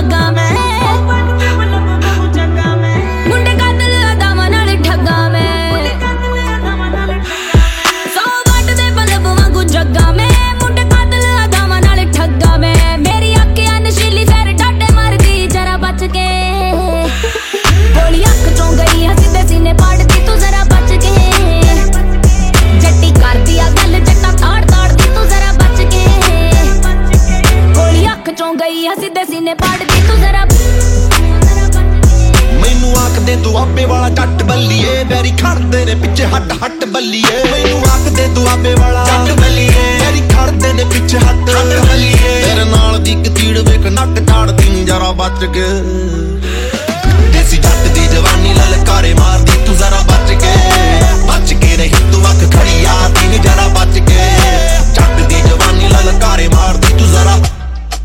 मगा मैं मुंडे कातल अदावां नाल ठगा मैं 100 वाट दे बल्ब वांगू जगा मैं मुंडे कातल अदावां नाल ठगा मैं मेरी अक्खियां नशीली सैर डाटे मारदी जरा बच के गोली अख चों गई है सीधे सीने पाड़दी तू जरा बच के जट्टी कर दिया गल जट्टा ताड़ ताड़ दी तू जरा बच के गोली अख चों गई है सीधे सीने पाड़दी तू जरा मैनू आखदे दुआबे वाला जट बल्लीए वैरी खड़दे ने पिछे हट हट बल्लीए मैनू आखदे दुआबे वाला जट बल्लीए वैरी खड़दे ने पिछे हट हट बल्लीए तेरे नाल दी कतीड़ वेख नक झाड़दी जरा बच के